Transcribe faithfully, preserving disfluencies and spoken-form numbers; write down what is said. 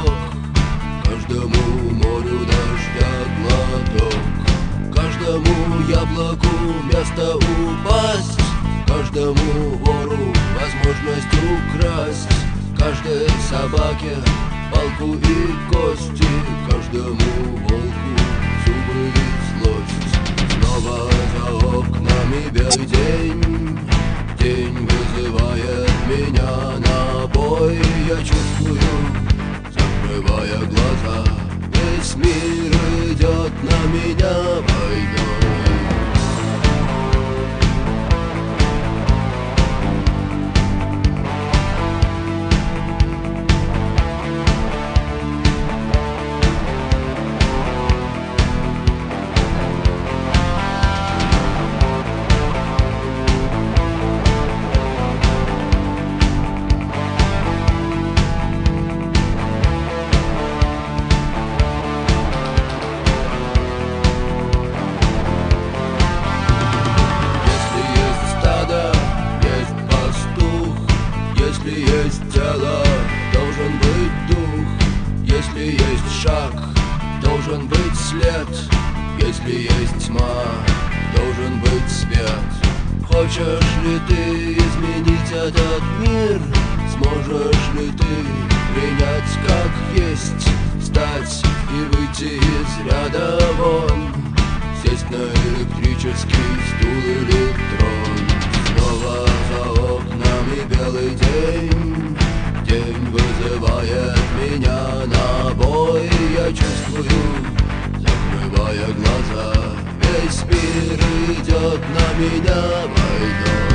цветок, каждому морю дождя глоток, каждому яблоку место упасть, каждому вору возможность украсть, каждой собаке палку и кости, каждому волку зубы и злость. Снова за окнами белый день, день вызывает меня на бой. Я чувствую, закрывая глаза, весь мир идет на меня войной. Если есть тело, должен быть дух. Если есть шаг, должен быть след. Если есть тьма, должен быть свет. Хочешь ли ты изменить этот мир? Сможешь ли ты принять как есть? Встать и выйти из ряда вон, сесть на электрический стул или трон. Снова за окнами белый день, день вызывает меня на бой. Я чувствую, закрывая глаза, весь мир идет на меня войной.